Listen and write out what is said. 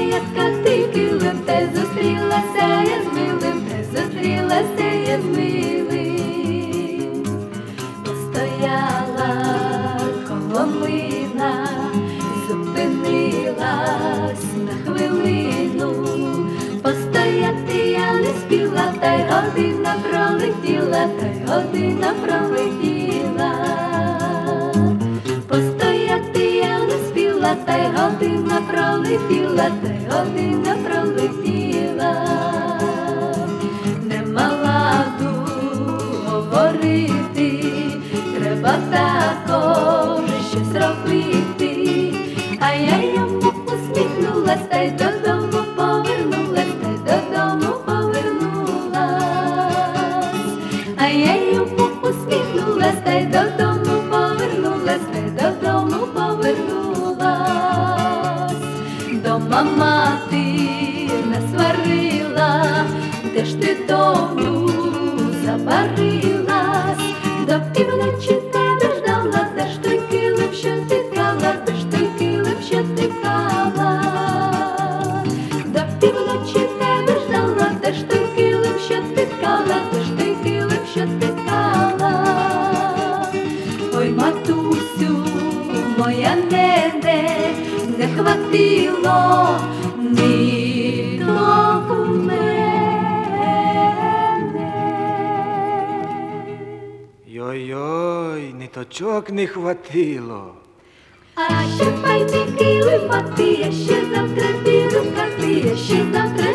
ягодка, ти килим, те зустрілася я з милим, те зустрілася я з милим. Постояла коло млина, зупинилась на хвилину. Постояти я не спіла, та й година пролетіла, та й година пролетіла. Постояти я не спіла, та й година пролетіла, та й година пролетіла. Нема ладу говорити, треба також щось робити. А я йому усміхнулась, та й додому повернулась, та й додому повернулась. А я йому усміхнулась, та й додому повернулась, та й додому повернулась. Дома мати насварила, де ж ти, доню, забарилась? До півночі тебе ждала, де ж той килим, що ти ткала, де ж той килим, що ти ткала? До півночі тебе ждала, де ж той килим, що ти ткала, де ж той килим, що ти ткала? Ой, матусю, моя нене, не хватило ниток у мене. Йой-йой, ниточок не хватило. А ще файний килим, а ти, я ще завтра піду, а ти, я ще завтра